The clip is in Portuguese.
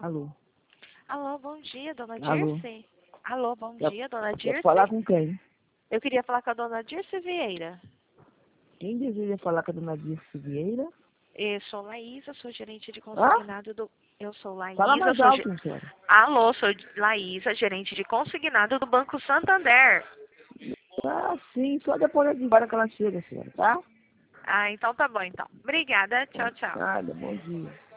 Alô? Alô, bom dia, dona Alô? Dirce. Alô, bom dia, dona Quer Dirce. falar com quem? Eu queria falar com a dona Dirce Vieira. Quem deseja falar com a dona Dirce Vieira? Eu sou Laísa, sou gerente de Hã? consignado do... Eu sou Fala Laísa, mais sou... alto, senhora. Alô, sou Laísa, gerente de consignado do Banco Santander. Ah, sim, só depois de embora que ela chega, senhora, tá? Ah, então tá bom, então. Obrigada, tchau, tchau. Nada, bom dia.